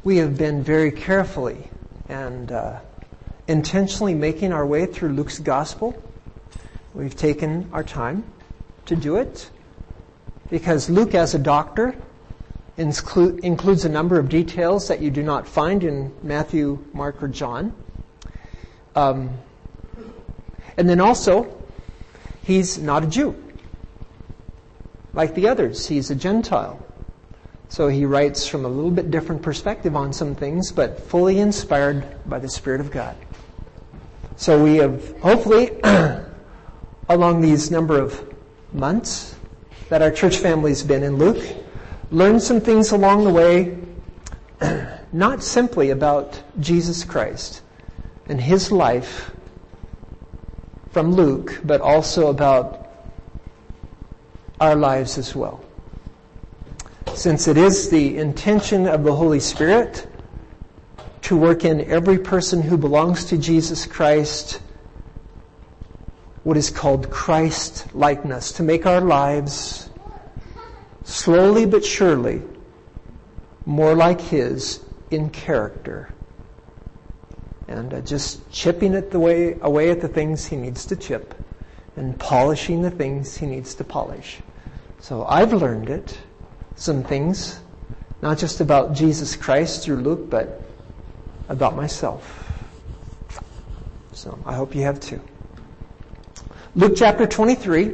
We have been very carefully and intentionally making our way through Luke's gospel. We've taken our time to do it because Luke, as a doctor, includes a number of details that you do not find in Matthew, Mark, or John. And then also, he's not a Jew. Like the others, he's a Gentile. So he writes from a little bit different perspective on some things, but fully inspired by the Spirit of God. So we have, hopefully, along these number of months that our church family's been in Luke, learned some things along the way, not simply about Jesus Christ and His life from Luke, but also about our lives as well. Since it is the intention of the Holy Spirit to work in every person who belongs to Jesus Christ what is called Christ-likeness, to make our lives slowly but surely more like His in character. And just chipping it away at the things He needs to chip and polishing the things He needs to polish. So I've learned it. Some things, not just about Jesus Christ through Luke, but about myself. So I hope you have too. Luke chapter 23,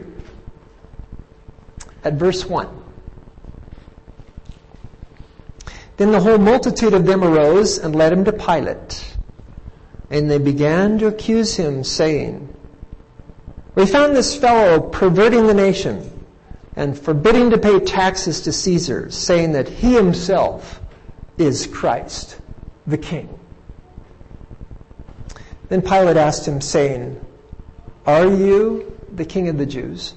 at verse 1. Then the whole multitude of them arose and led him to Pilate. And they began to accuse him, saying, "We found this fellow perverting the nation and forbidding to pay taxes to Caesar, saying that he himself is Christ, the King." Then Pilate asked him, saying, "Are you the King of the Jews?"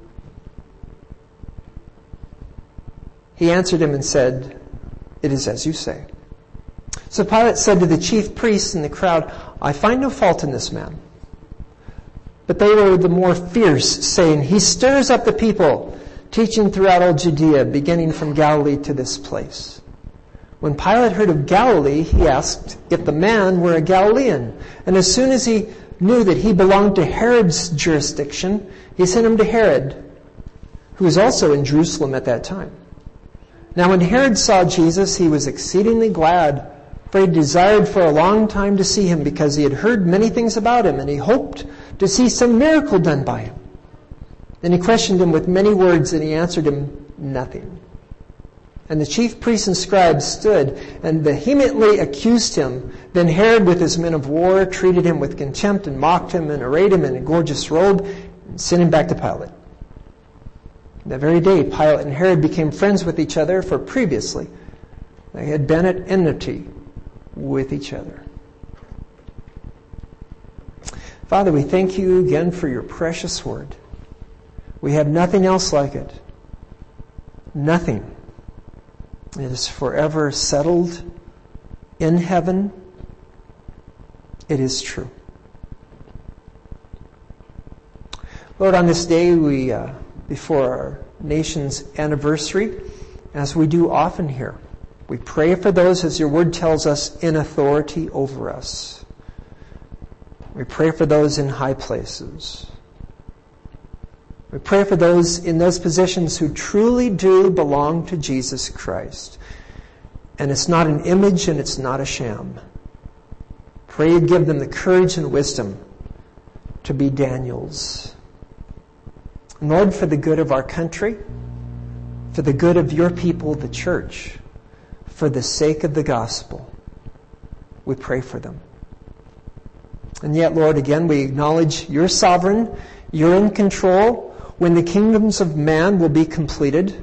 He answered him and said, "It is as you say." So Pilate said to the chief priests and the crowd, "I find no fault in this man." But they were the more fierce, saying, "He stirs up the people, teaching throughout all Judea, beginning from Galilee to this place." When Pilate heard of Galilee, he asked if the man were a Galilean. And as soon as he knew that he belonged to Herod's jurisdiction, he sent him to Herod, who was also in Jerusalem at that time. Now when Herod saw Jesus, he was exceedingly glad, for he desired for a long time to see him, because he had heard many things about him, and he hoped to see some miracle done by him. Then he questioned him with many words, and he answered him nothing. And the chief priests and scribes stood and vehemently accused him. Then Herod, with his men of war, treated him with contempt and mocked him and arrayed him in a gorgeous robe and sent him back to Pilate. That very day, Pilate and Herod became friends with each other, for previously they had been at enmity with each other. Father, we thank you again for your precious word. We have nothing else like it. Nothing. It is forever settled in heaven. It is true. Lord, on this day, we, before our nation's anniversary, as we do often here, we pray for those, as your word tells us, in authority over us. We pray for those in high places. We pray for those in those positions who truly do belong to Jesus Christ. And it's not an image and it's not a sham. Pray you give them the courage and wisdom to be Daniels. And Lord, for the good of our country, for the good of your people, the church, for the sake of the gospel, we pray for them. And yet, Lord, again, we acknowledge you're sovereign, you're in control. When the kingdoms of man will be completed,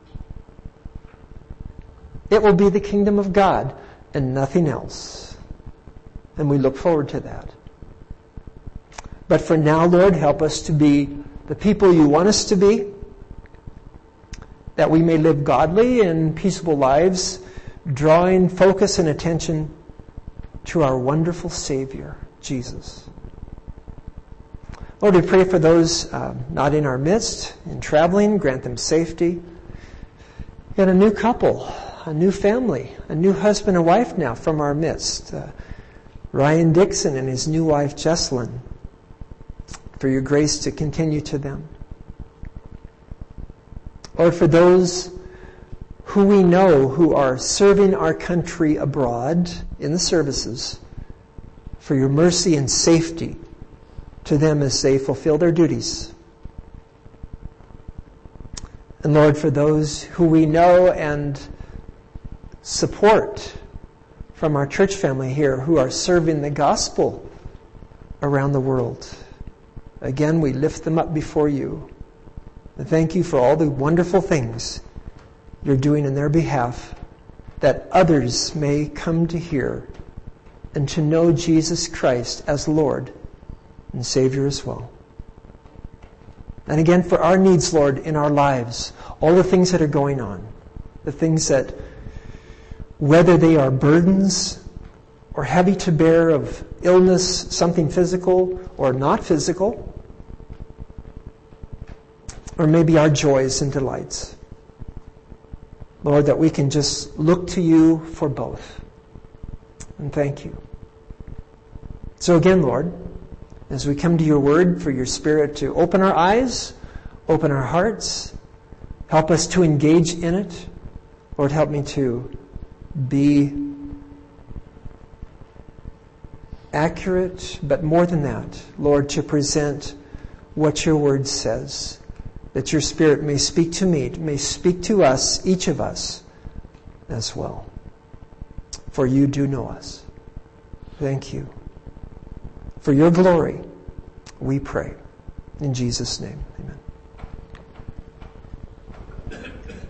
it will be the kingdom of God and nothing else. And we look forward to that. But for now, Lord, help us to be the people you want us to be, that we may live godly and peaceable lives, drawing focus and attention to our wonderful Savior, Jesus. Lord, we pray for those not in our midst, in traveling, grant them safety. And a new couple a new family, a new husband and wife now from our midst. Ryan Dixon and his new wife, Jesselyn, for your grace to continue to them. Lord, for those who we know who are serving our country abroad in the services, for your mercy and safety to them as they fulfill their duties. And Lord, for those who we know and support from our church family here who are serving the gospel around the world, again, we lift them up before you. And thank you for all the wonderful things you're doing in their behalf, that others may come to hear and to know Jesus Christ as Lord and Savior as well. And again, for our needs, Lord, in our lives, all the things that are going on, the things that, whether they are burdens or heavy to bear of illness, something physical or not physical, or maybe our joys and delights. Lord, that we can just look to you for both. And thank you. So again, Lord, as we come to your word, for your Spirit to open our eyes, open our hearts, help us to engage in it. Lord, help me to be accurate, but more than that, Lord, to present what your word says, that your Spirit may speak to me, may speak to us, each of us, as well. For you do know us. Thank you. For your glory, we pray. In Jesus' name, amen.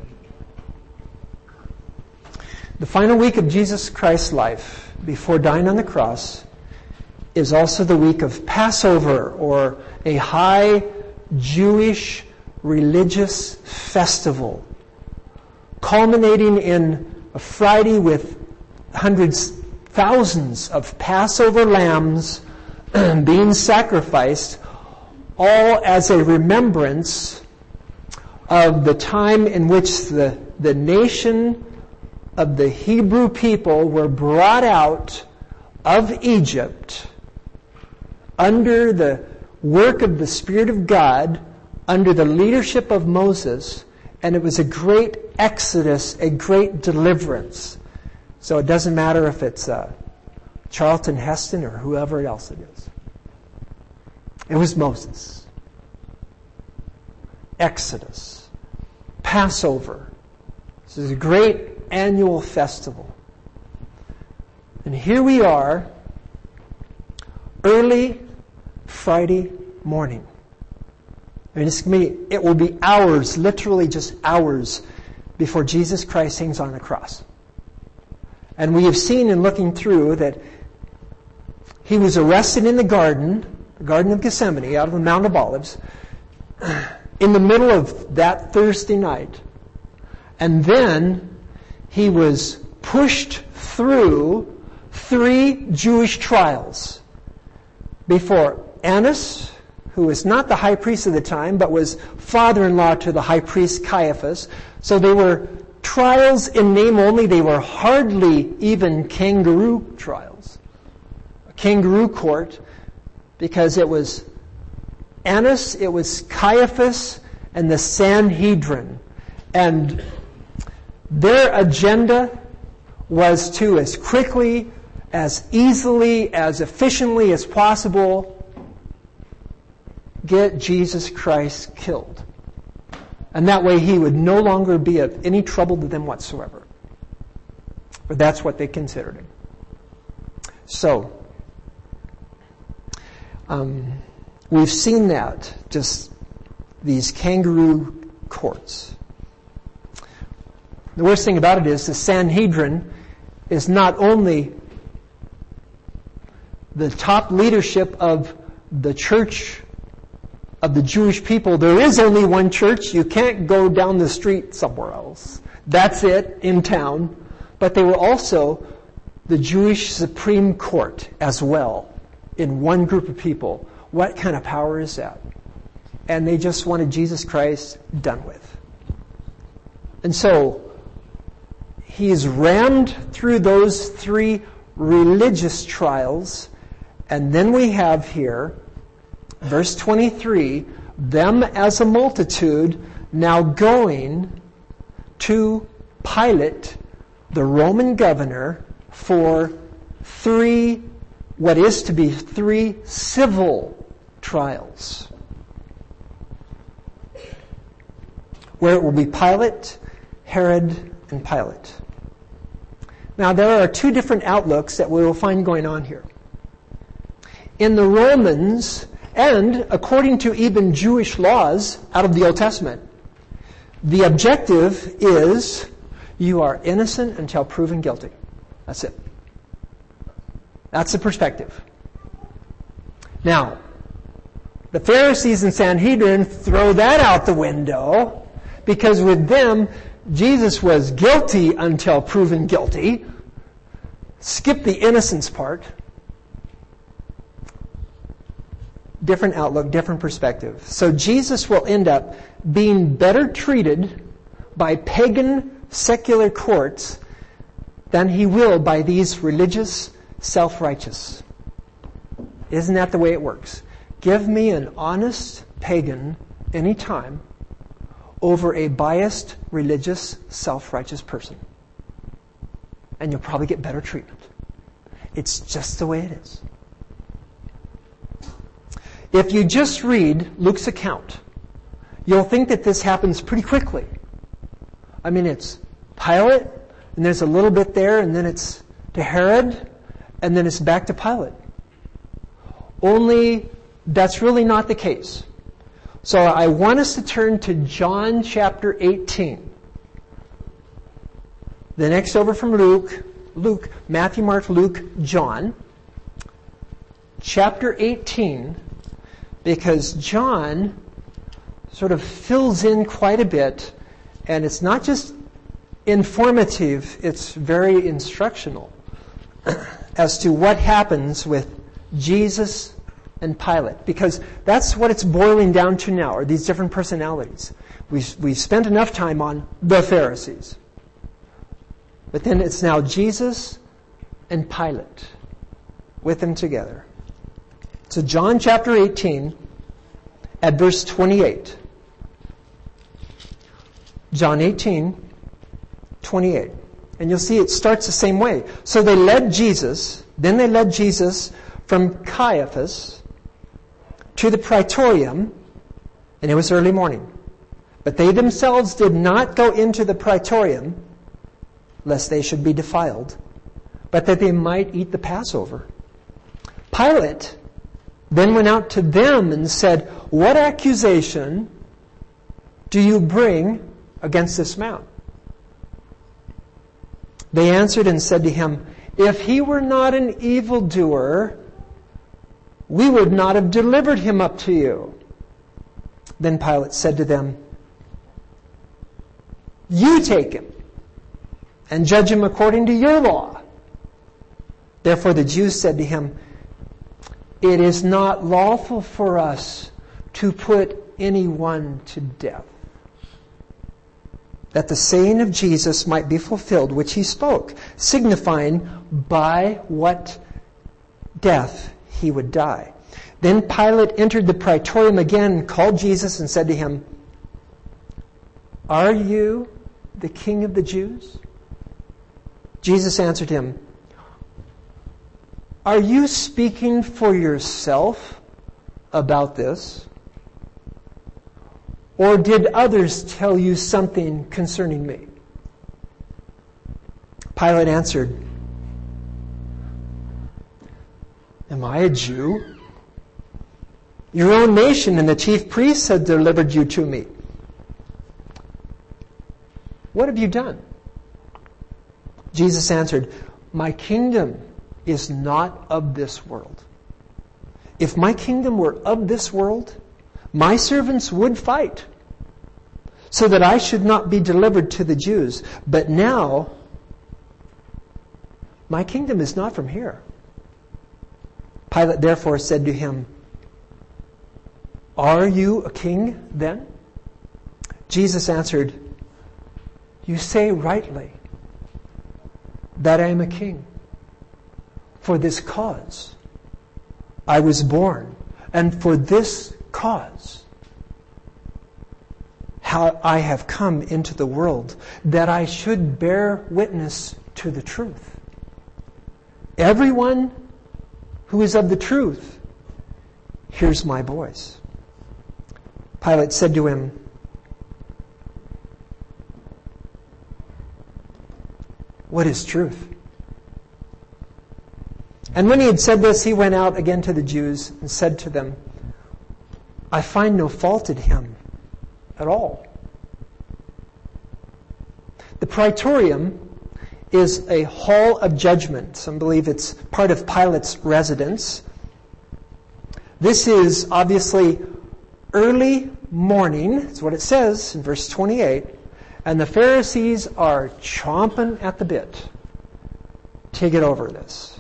The final week of Jesus Christ's life before dying on the cross is also the week of Passover, or a high Jewish religious festival, culminating in a Friday with hundreds, thousands of Passover lambs being sacrificed, all as a remembrance of the time in which the nation of the Hebrew people were brought out of Egypt under the work of the Spirit of God, under the leadership of Moses, and it was a great exodus, a great deliverance. So it doesn't matter if it's Charlton Heston or whoever else it is. It was Moses. Exodus. Passover. This is a great annual festival. And here we are, early Friday morning. And it will be hours, literally just hours, before Jesus Christ hangs on the cross. And we have seen in looking through that he was arrested in the Garden of Gethsemane, out of the Mount of Olives, in the middle of that Thursday night. And then he was pushed through 3 Jewish trials before Annas, who was not the high priest of the time, but was father-in-law to the high priest Caiaphas. So they were trials in name only. They were hardly even kangaroo trials. A kangaroo court, because it was Annas, it was Caiaphas, and the Sanhedrin. And their agenda was to, as quickly, as easily, as efficiently as possible, get Jesus Christ killed. And that way he would no longer be of any trouble to them whatsoever. But that's what they considered him. So, we've seen that, just these kangaroo courts. The worst thing about it is the Sanhedrin is not only the top leadership of the church of the Jewish people. There is only one church. You can't go down the street somewhere else. That's it, in town. But they were also the Jewish Supreme Court as well, in one group of people. What kind of power is that? And they just wanted Jesus Christ done with. And so, he's rammed through those 3 religious trials. And then we have here, verse 23, them as a multitude now going to Pilate, the Roman governor, for 3, what is to be 3 civil trials, where it will be Pilate, Herod, and Pilate. Now, there are 2 different outlooks that we will find going on here. In the Romans, and according to even Jewish laws out of the Old Testament, the objective is you are innocent until proven guilty. That's it. That's the perspective. Now, the Pharisees and Sanhedrin throw that out the window, because with them, Jesus was guilty until proven guilty. Skip the innocence part. Different outlook, different perspective. So Jesus will end up being better treated by pagan secular courts than he will by these religious self-righteous. Isn't that the way it works? Give me an honest pagan anytime over a biased religious self-righteous person, and you'll probably get better treatment. It's just the way it is. If you just read Luke's account, you'll think that this happens pretty quickly. I mean, it's Pilate, and there's a little bit there, and then it's to Herod, and then it's back to Pilate. Only that's really not the case. So I want us to turn to John chapter 18. The next over from Luke, Matthew, Mark, Luke, John. Chapter 18, because John sort of fills in quite a bit, and it's not just informative, it's very instructional as to what happens with Jesus and Pilate, because that's what it's boiling down to now, are these different personalities. We've spent enough time on the Pharisees, but then it's now Jesus and Pilate with them together. So John chapter 18 at verse 28. John 18, 28. And you'll see it starts the same way. So they led Jesus from Caiaphas to the praetorium, and it was early morning. But they themselves did not go into the praetorium, lest they should be defiled, but that they might eat the Passover. Pilate then went out to them and said, "What accusation do you bring against this man?" They answered and said to him, "If he were not an evildoer, we would not have delivered him up to you." Then Pilate said to them, "You take him and judge him according to your law." Therefore the Jews said to him, "It is not lawful for us to put anyone to death," that the saying of Jesus might be fulfilled, which he spoke, signifying by what death he would die. Then Pilate entered the praetorium again, called Jesus, and said to him, "Are you the king of the Jews?" Jesus answered him, "Are you speaking for yourself about this? Or did others tell you something concerning me?" Pilate answered, "Am I a Jew? Your own nation and the chief priests have delivered you to me. What have you done?" Jesus answered, "My kingdom is not of this world. If my kingdom were of this world, my servants would fight, so that I should not be delivered to the Jews. But now, my kingdom is not from here." Pilate therefore said to him, "Are you a king then?" Jesus answered, "You say rightly that I am a king. For this cause I was born, and for this cause how I have come into the world, that I should bear witness to the truth. Everyone who is of the truth hears my voice." Pilate said to him, "What is truth?" And when he had said this, he went out again to the Jews and said to them, "I find no fault in him at all." The Praetorium is a hall of judgment. Some believe it's part of Pilate's residence. This is obviously early morning. That's what it says in verse 28. And the Pharisees are chomping at the bit to get over this.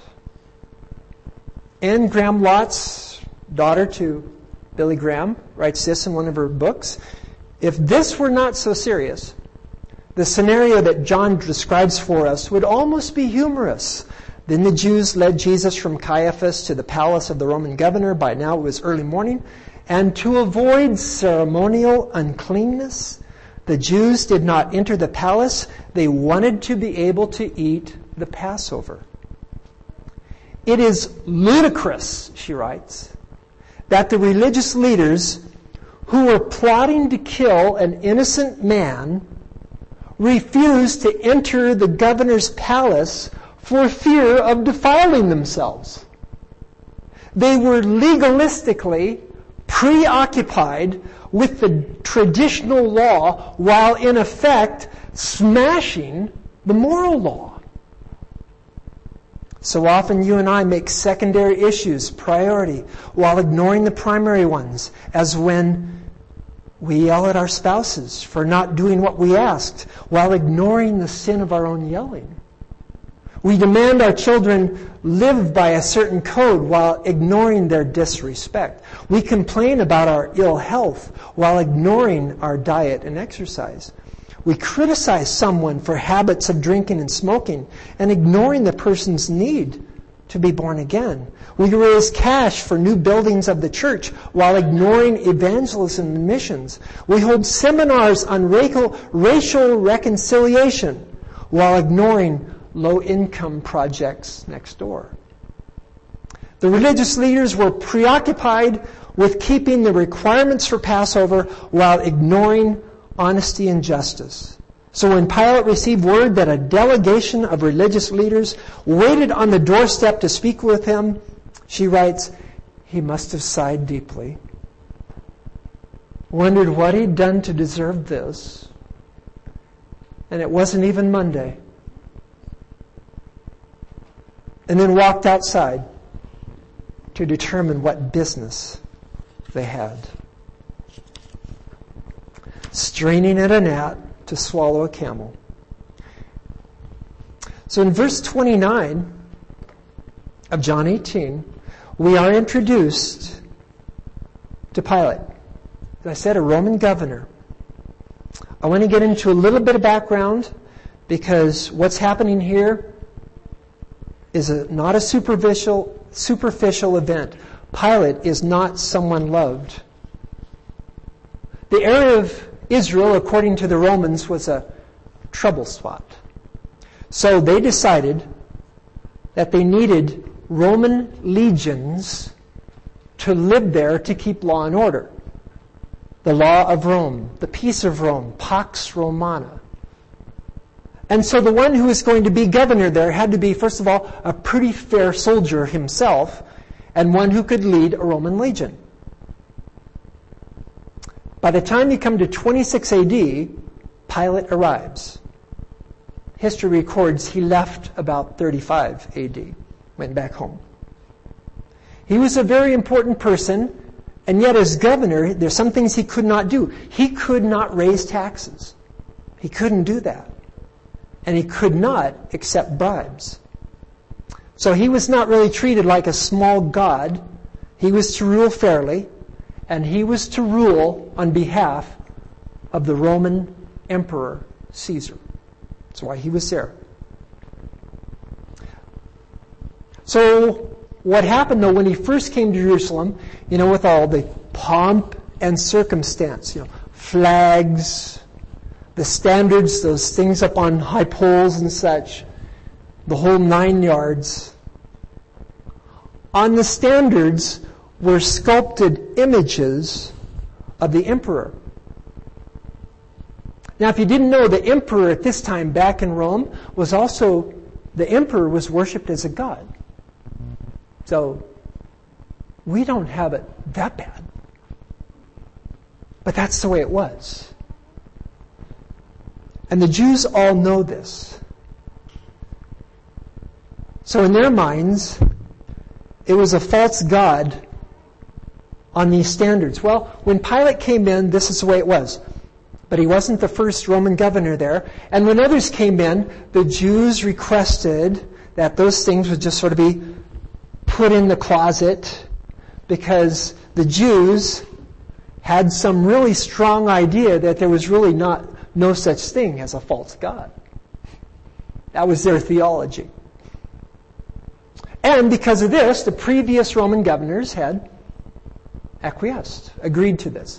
Anne Graham Lotz, daughter to Billy Graham, writes this in one of her books. If this were not so serious, the scenario that John describes for us would almost be humorous. Then the Jews led Jesus from Caiaphas to the palace of the Roman governor. By now it was early morning. And to avoid ceremonial uncleanness, the Jews did not enter the palace. They wanted to be able to eat the Passover. It is ludicrous, she writes, that the religious leaders who were plotting to kill an innocent man refused to enter the governor's palace for fear of defiling themselves. They were legalistically preoccupied with the traditional law while in effect smashing the moral law. So often you and I make secondary issues priority while ignoring the primary ones, as when we yell at our spouses for not doing what we asked while ignoring the sin of our own yelling. We demand our children live by a certain code while ignoring their disrespect. We complain about our ill health while ignoring our diet and exercise. We criticize someone for habits of drinking and smoking and ignoring the person's need to be born again. We raise cash for new buildings of the church while ignoring evangelism and missions. We hold seminars on racial reconciliation while ignoring low-income projects next door. The religious leaders were preoccupied with keeping the requirements for Passover while ignoring honesty and justice. So when Pilate received word that a delegation of religious leaders waited on the doorstep to speak with him, she writes, he must have sighed deeply, wondered what he'd done to deserve this, and it wasn't even Monday. And then walked outside to determine what business they had. Straining at a gnat to swallow a camel. So in verse 29 of John 18, we are introduced to Pilate. As I said, a Roman governor. I want to get into a little bit of background because what's happening here is not a superficial event. Pilate is not someone loved. The area of Israel, according to the Romans, was a trouble spot. So they decided that they needed Roman legions to live there to keep law and order. The law of Rome, the peace of Rome, Pax Romana. And so the one who was going to be governor there had to be, first of all, a pretty fair soldier himself, and one who could lead a Roman legion. By the time you come to 26 AD, Pilate arrives. History records he left about 35 AD, went back home. He was a very important person, and yet as governor, there's some things he could not do. He could not raise taxes. He couldn't do that. And he could not accept bribes. So he was not really treated like a small god. He was to rule fairly, and he was to rule on behalf of the Roman Emperor Caesar. That's why he was there. So what happened though when he first came to Jerusalem, with all the pomp and circumstance, flags, the standards, those things up on high poles and such, the whole 9 yards. On the standards were sculpted images of the emperor. Now, if you didn't know, the emperor at this time back in Rome the emperor was worshipped as a god. So, we don't have it that bad. But that's the way it was. And the Jews all know this. So in their minds, it was a false god on these standards. Well, when Pilate came in, this is the way it was. But he wasn't the first Roman governor there. And when others came in, the Jews requested that those things would just sort of be put in the closet, because the Jews had some really strong idea that there was really no such thing as a false god. That was their theology. And because of this, the previous Roman governors had acquiesced, agreed to this.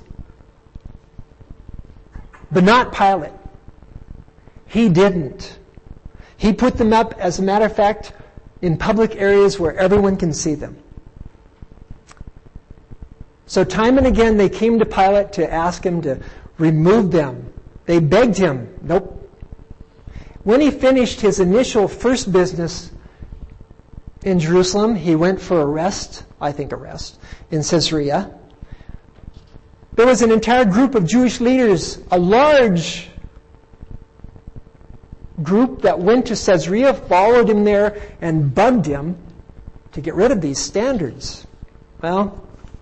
But not Pilate. He didn't. He put them up, as a matter of fact, in public areas where everyone can see them. So time and again they came to Pilate to ask him to remove them. They begged him. Nope. When he finished his initial first business in Jerusalem, he went for arrest, in Caesarea. There was an entire group of Jewish leaders, a large group that went to Caesarea, followed him there, and bugged him to get rid of these standards. Well,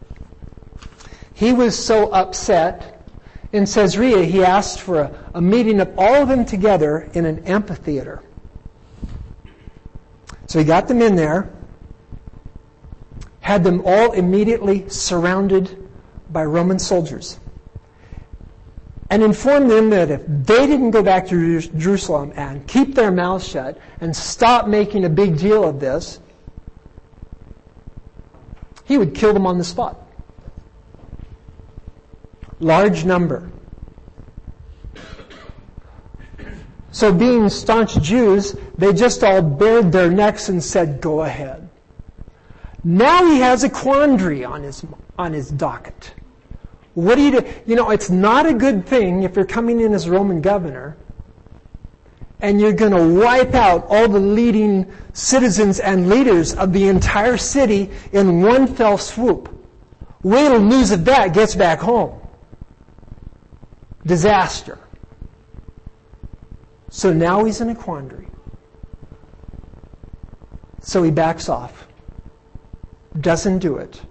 he was so upset. In Caesarea, he asked for a meeting of all of them together in an amphitheater. So he got them in there, had them all immediately surrounded by Roman soldiers, and informed them that if they didn't go back to Jerusalem and keep their mouths shut and stop making a big deal of this, he would kill them on the spot. Large number. So being staunch Jews, they just all bared their necks and said, go ahead. Now he has a quandary on his docket. What do you do? It's not a good thing if you're coming in as Roman governor and you're going to wipe out all the leading citizens and leaders of the entire city in one fell swoop. Wait till news of that gets back home. Disaster. So now he's in a quandary. So he backs off. Doesn't do it.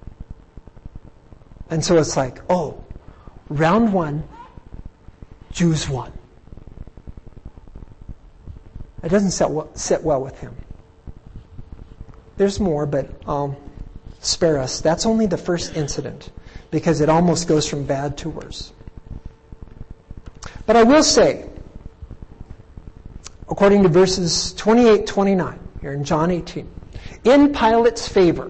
And so it's like, round one, Jews won. It doesn't sit well with him. There's more, but spare us. That's only the first incident, because it almost goes from bad to worse. But I will say, according to verses 28-29 here in John 18, in Pilate's favor,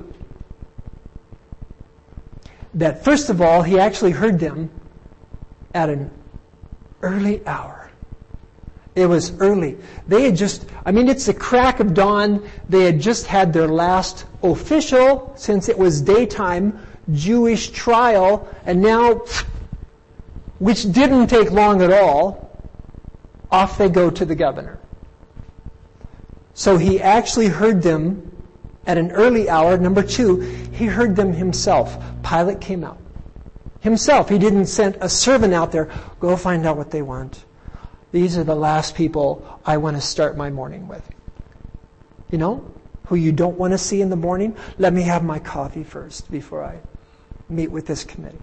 that first of all, he actually heard them at an early hour. It was early. They had it's the crack of dawn. They had just had their last official, since it was daytime, Jewish trial, and now, which didn't take long at all, off they go to the governor. So he actually heard them at an early hour. Number two, he heard them himself. Pilate came out. Himself. He didn't send a servant out there, go find out what they want. These are the last people I want to start my morning with. Who you don't want to see in the morning? Let me have my coffee first before I meet with this committee.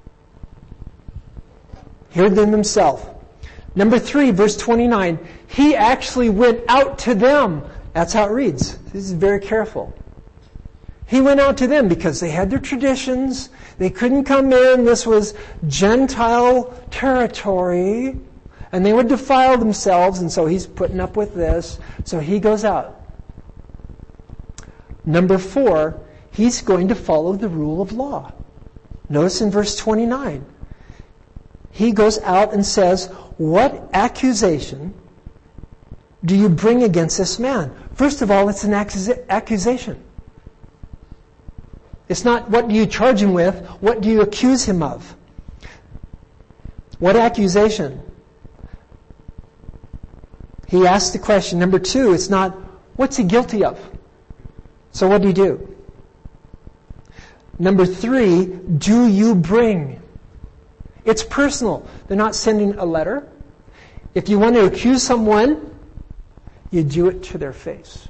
Heard them himself. Number 3, verse 29, he actually went out to them. That's how it reads. This is very careful. He went out to them because they had their traditions. They couldn't come in. This was Gentile territory. And they would defile themselves, and so he's putting up with this. So he goes out. Number 4, he's going to follow the rule of law. Notice in verse 29, he goes out and says, what accusation do you bring against this man? First of all, it's an accusation. It's not what do you charge him with, what do you accuse him of? What accusation? He asks the question. Number 2, it's not, what's he guilty of? So what do you do? Number 3, do you bring? It's personal. They're not sending a letter. If you want to accuse someone, you do it to their face.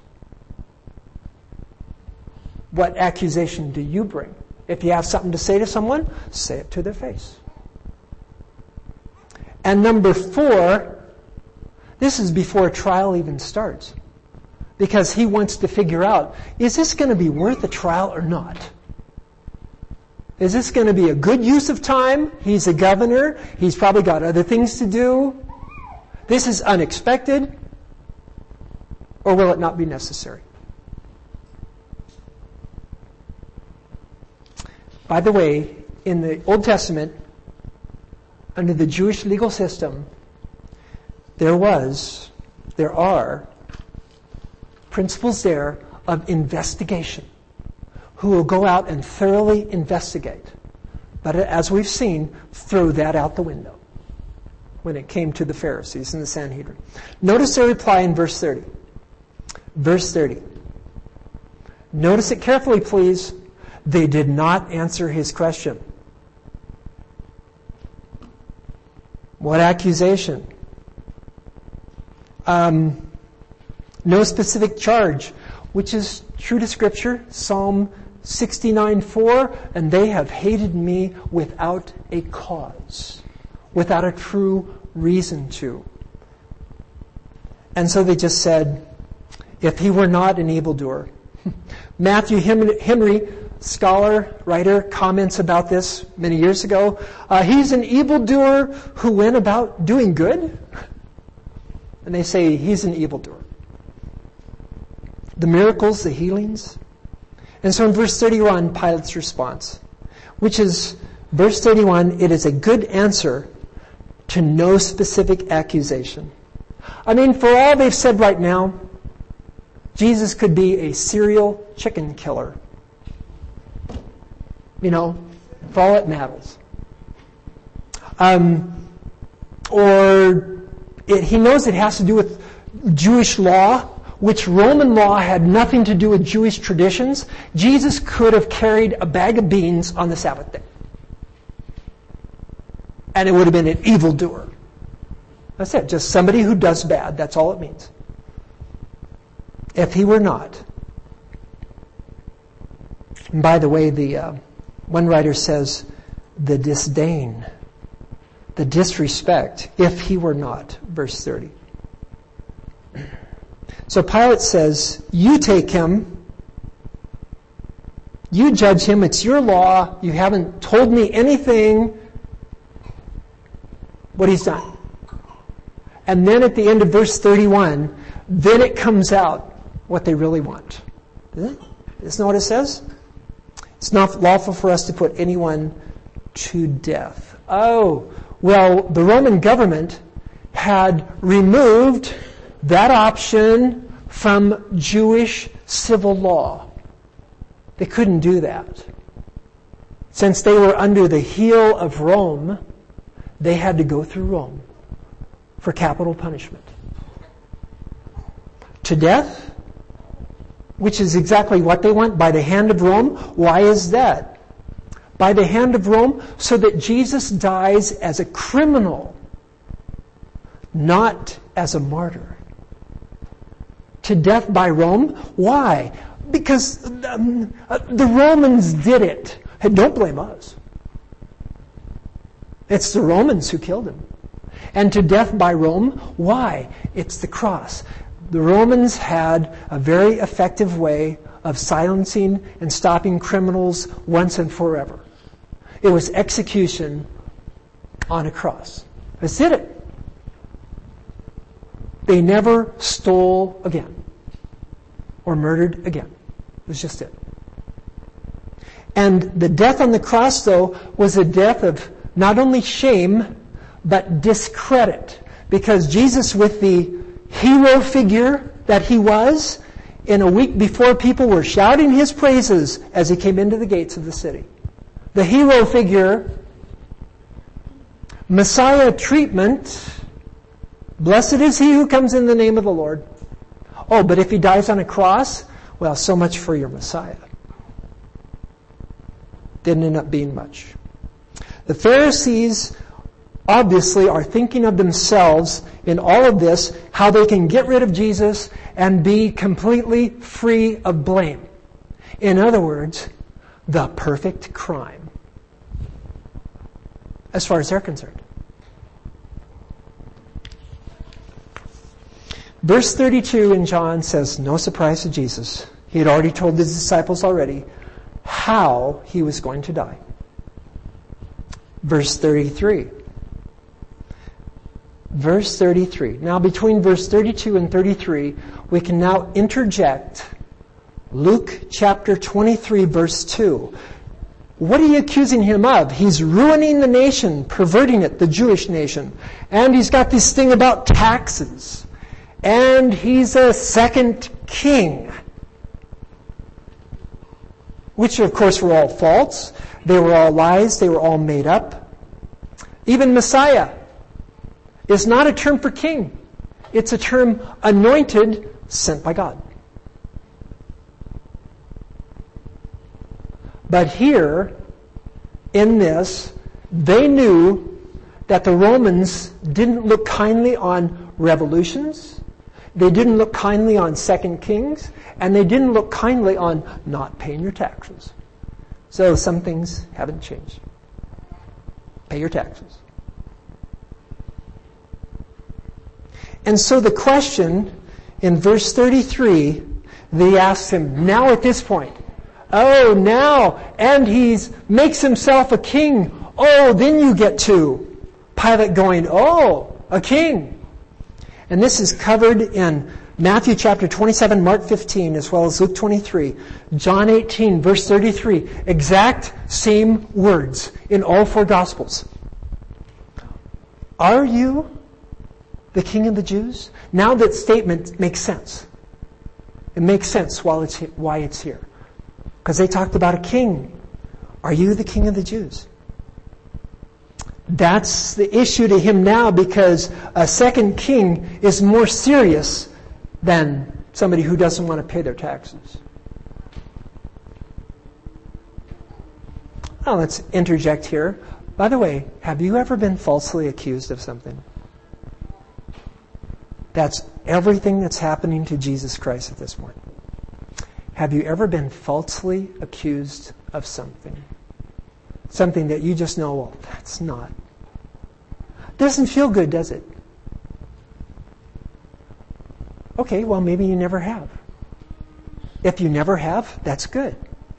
What accusation do you bring? If you have something to say to someone, say it to their face. And number 4, this is before a trial even starts. Because he wants to figure out, is this going to be worth a trial or not? Is this going to be a good use of time? He's a governor. He's probably got other things to do. This is unexpected. Or will it not be necessary? By the way, in the Old Testament, under the Jewish legal system, there are principles there of investigation, who will go out and thoroughly investigate. But as we've seen, throw that out the window when it came to the Pharisees and the Sanhedrin. Notice their reply in verse 30. Verse 30. Notice it carefully, please. They did not answer his question. What accusation? No specific charge, which is true to Scripture. Psalm 69:4, and they have hated me without a cause, without a true reason to. And so they just said, if he were not an evildoer. Matthew Henry, scholar, writer, comments about this many years ago. He's an evildoer who went about doing good. And they say he's an evildoer. The miracles, the healings. And so in verse 31, Pilate's response, which is, verse 31, it is a good answer to no specific accusation. I mean, for all they've said right now, Jesus could be a serial chicken killer. You know, for all it matters. He knows it has to do with Jewish law, which Roman law had nothing to do with Jewish traditions. Jesus could have carried a bag of beans on the Sabbath day. And it would have been an evildoer. That's it. Just somebody who does bad. That's all it means. If he were not. And by the way, one writer says, the disdain, the disrespect, if he were not, verse 30. So Pilate says, you take him, you judge him, it's your law, you haven't told me anything, what he's done. And then at the end of verse 31, then it comes out what they really want. Isn't that what it says? It's not lawful for us to put anyone to death. Oh, well, the Roman government had removed that option from Jewish civil law. They couldn't do that. Since they were under the heel of Rome, they had to go through Rome for capital punishment. To death, which is exactly what they want, by the hand of Rome. Why is that? By the hand of Rome, so that Jesus dies as a criminal, not as a martyr. To death by Rome. Why? Because the Romans did it. Hey, don't blame us. It's the Romans who killed him. And to death by Rome. Why? It's the cross. The Romans had a very effective way of silencing and stopping criminals once and forever. It was execution on a cross. That's it. They never stole again or murdered again. It was just it. And the death on the cross, though, was a death of not only shame, but discredit. Because Jesus, with the hero figure that he was, in a week before, people were shouting his praises as he came into the gates of the city. The hero figure, Messiah treatment, blessed is he who comes in the name of the Lord. Oh, but if he dies on a cross, well, so much for your Messiah. Didn't end up being much. The Pharisees obviously are thinking of themselves in all of this, how they can get rid of Jesus and be completely free of blame. In other words, the perfect crime, as far as they're concerned. Verse 32 in John says, no surprise to Jesus. He had already told his disciples already how he was going to die. Verse 33. Verse 33. Now between verse 32 and 33, we can now interject Luke chapter 23, verse 2. What are you accusing him of? He's ruining the nation, perverting it, the Jewish nation. And he's got this thing about taxes. And he's a second king. Which, of course, were all false. They were all lies. They were all made up. Even Messiah is not a term for king. It's a term anointed, sent by God. But here, in this, they knew that the Romans didn't look kindly on revolutions. They didn't look kindly on second kings, and they didn't look kindly on not paying your taxes. So some things haven't changed. Pay your taxes. And so the question in verse 33, they asked him, now at this point, oh, now, and he makes himself a king. Oh, then you get to Pilate going, oh, a king. And this is covered in Matthew chapter 27, Mark 15, as well as Luke 23, John 18, verse 33. Exact same words in all four Gospels. Are you the King of the Jews? Now that statement makes sense. It makes sense why it's here. Because they talked about a king. Are you the King of the Jews? That's the issue to him now, because a second king is more serious than somebody who doesn't want to pay their taxes. Now let's interject here. By the way, have you ever been falsely accused of something? That's everything that's happening to Jesus Christ at this point. Have you ever been falsely accused of something? Something that you just know, well, that's not. Doesn't feel good, does it? Okay, well, maybe you never have. If you never have, that's good.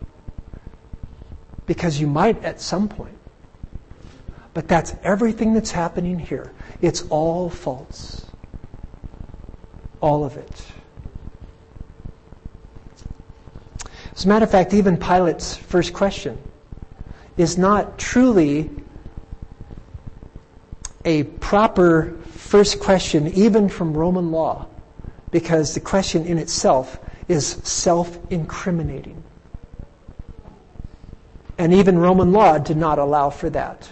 Because you might at some point. But that's everything that's happening here. It's all false. All of it. As a matter of fact, even Pilate's first question is not truly a proper first question, even from Roman law, because the question in itself is self-incriminating. And even Roman law did not allow for that.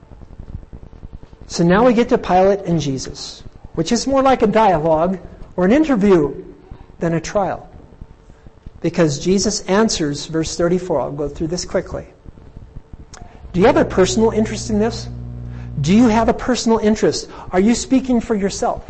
So now we get to Pilate and Jesus, which is more like a dialogue or an interview than a trial. Because Jesus answers, verse 34, I'll go through this quickly. Do you have a personal interest in this? Do you have a personal interest? Are you speaking for yourself?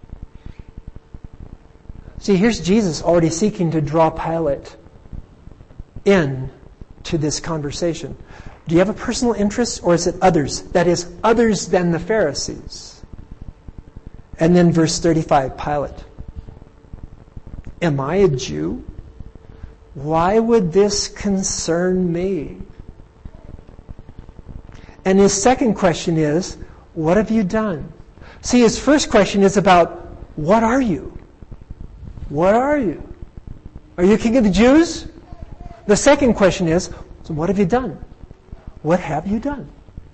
See, here's Jesus already seeking to draw Pilate in to this conversation. Do you have a personal interest, or is it others? That is, others than the Pharisees. And then verse 35, Pilate. Am I a Jew? Why would this concern me? And his second question is, what have you done? See, his first question is about, what are you? What are you? Are you King of the Jews? The second question is, so what have you done? What have you done?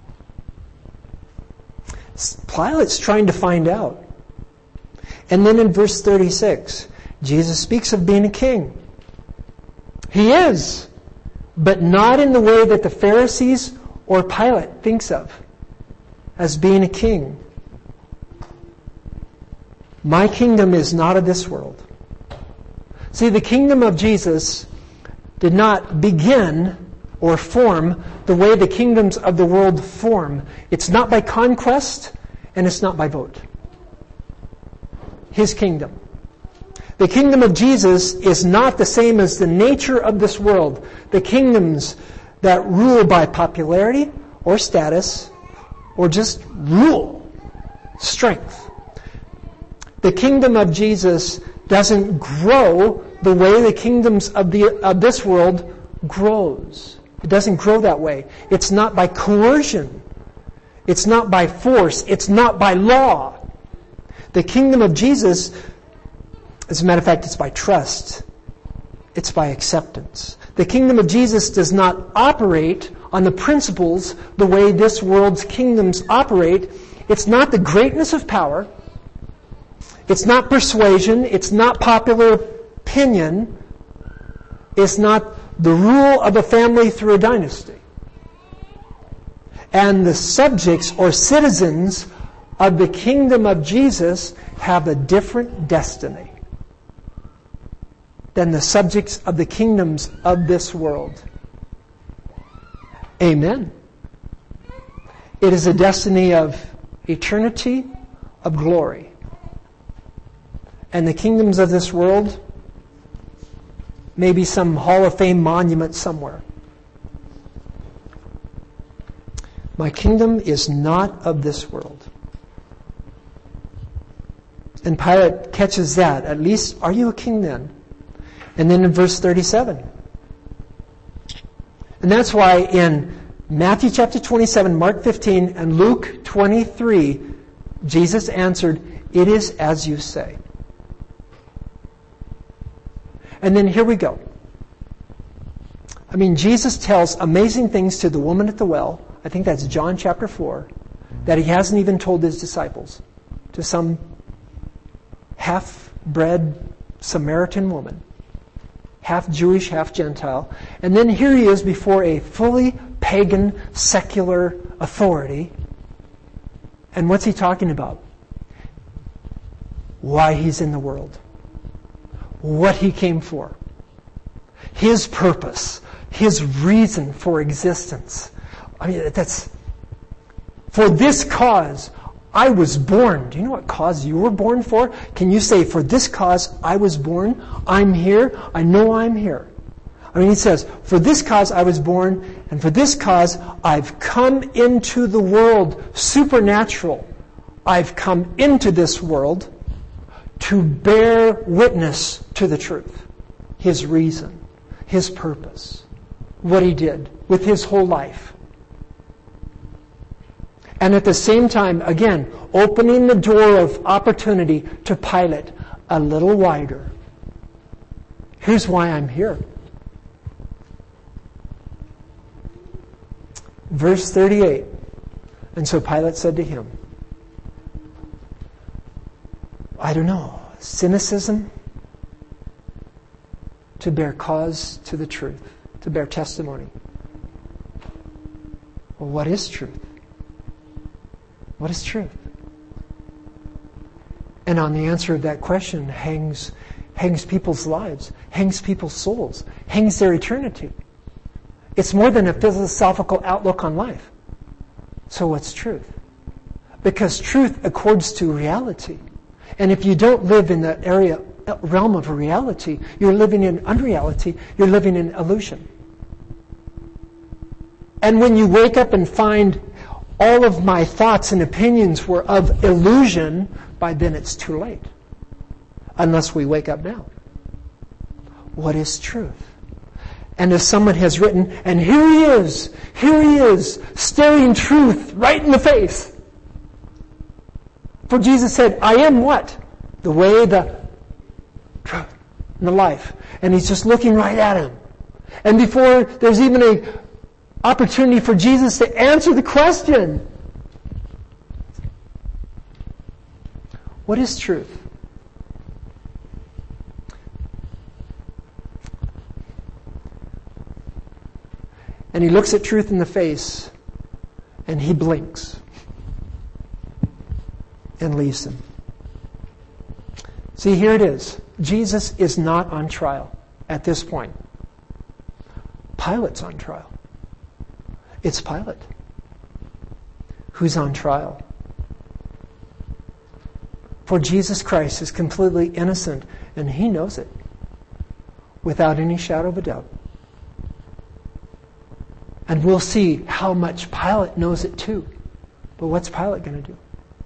Pilate's trying to find out. And then in verse 36, Jesus speaks of being a king. He is, but not in the way that the Pharisees or Pilate thinks of as being a king. My kingdom is not of this world. See, the kingdom of Jesus did not begin or form the way the kingdoms of the world form. It's not by conquest, and it's not by vote. His kingdom. The kingdom of Jesus is not the same as the nature of this world. The kingdoms that rule by popularity or status or just rule, strength. The kingdom of Jesus doesn't grow the way the kingdoms of this world grows. It doesn't grow that way. It's not by coercion. It's not by force. It's not by law. The kingdom of Jesus, as a matter of fact, it's by trust. It's by acceptance. The kingdom of Jesus does not operate on the principles the way this world's kingdoms operate. It's not the greatness of power. It's not persuasion. It's not popular opinion. It's not the rule of a family through a dynasty. And the subjects or citizens of the kingdom of Jesus have a different destiny than the subjects of the kingdoms of this world. Amen. It is a destiny of eternity, of glory. And the kingdoms of this world may be some Hall of Fame monument somewhere. My kingdom is not of this world. And Pilate catches that. At least, are you a king then? And then in verse 37. And that's why in Matthew chapter 27, Mark 15, and Luke 23, Jesus answered, "It is as you say." And then here we go. I mean, Jesus tells amazing things to the woman at the well. I think that's John chapter 4, that he hasn't even told his disciples, to some half-bred Samaritan woman, half Jewish, half Gentile. And then here he is before a fully pagan, secular authority. And what's he talking about? Why he's in the world. What he came for. His purpose. His reason for existence. I mean, that's... For this cause, I was born. Do you know what cause you were born for? Can you say, for this cause I was born? I'm here. I know I'm here. I mean, he says, for this cause I was born, and for this cause I've come into the world. Supernatural. I've come into this world to bear witness to the truth. His reason. His purpose. What he did with his whole life. And at the same time, again, opening the door of opportunity to Pilate a little wider. Here's why I'm here. Verse 38. And so Pilate said to him, I don't know, cynicism to bear cause to the truth, to bear testimony. Well, what is truth? What is truth? And on the answer of that question hangs people's lives, hangs people's souls, hangs their eternity. It's more than a philosophical outlook on life. So what's truth? Because truth accords to reality. And if you don't live in that realm of reality, you're living in unreality, you're living in illusion. And when you wake up and find all of my thoughts and opinions were of illusion, by then it's too late. Unless we wake up now. What is truth? And if someone has written, and here he is, staring truth right in the face. For Jesus said, I am what? The way, the truth, and the life. And he's just looking right at him. And before there's even an opportunity for Jesus to answer the question, what is truth? And he looks at truth in the face, and he blinks and leaves him. See, here it is. Jesus is not on trial at this point. Pilate's on trial. It's Pilate who's on trial. For Jesus Christ is completely innocent, and he knows it without any shadow of a doubt. And we'll see how much Pilate knows it too. But what's Pilate going to do?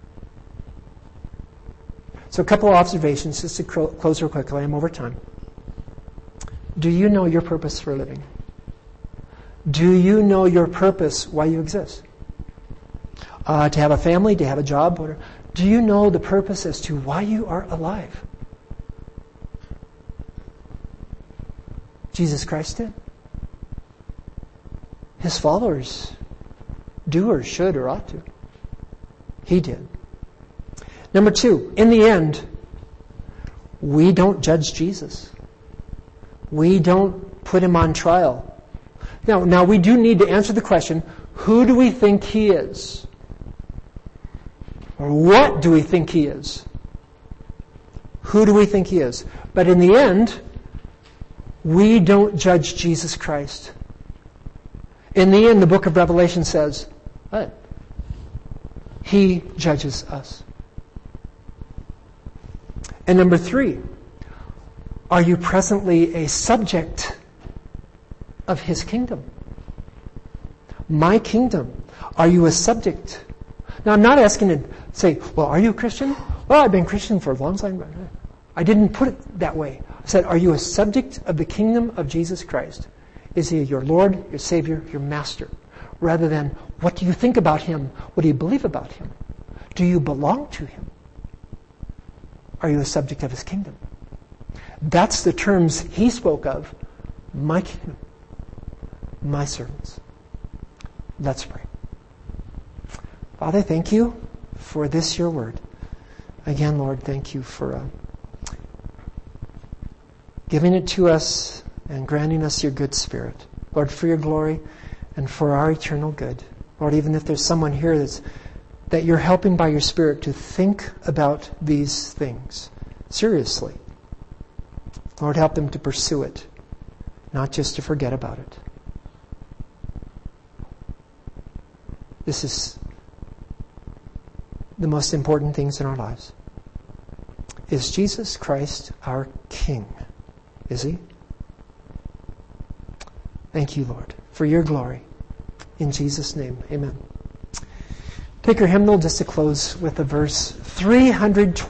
So a couple of observations just to close real quickly. I'm over time. Do you know your purpose for living? Do you know your purpose, why you exist? To have a family, to have a job? Whatever. Do you know the purpose as to why you are alive? Jesus Christ did. His followers do or should or ought to. He did. Number 2, in the end, we don't judge Jesus. We don't put him on trial. Now we do need to answer the question, who do we think he is? Or what do we think he is? Who do we think he is? But in the end, we don't judge Jesus Christ. In the end, the book of Revelation says, he judges us. And number 3, are you presently a subject of his kingdom? My kingdom. Are you a subject? Now, I'm not asking to say, well, are you a Christian? Well, I've been Christian for a long time. I didn't put it that way. I said, are you a subject of the kingdom of Jesus Christ? Is he your Lord, your Savior, your Master? Rather than, what do you think about him? What do you believe about him? Do you belong to him? Are you a subject of his kingdom? That's the terms he spoke of. My kingdom. My servants. Let's pray. Father, thank you for this, your word. Again, Lord, thank you for giving it to us and granting us your good spirit. Lord, for your glory and for our eternal good. Lord, even if there's someone here that you're helping by your spirit to think about these things seriously, Lord, help them to pursue it, not just to forget about it. This is the most important things in our lives. Is Jesus Christ our King? Is he? Thank you, Lord, for your glory. In Jesus' name, amen. Take your hymnal just to close with the verse 320.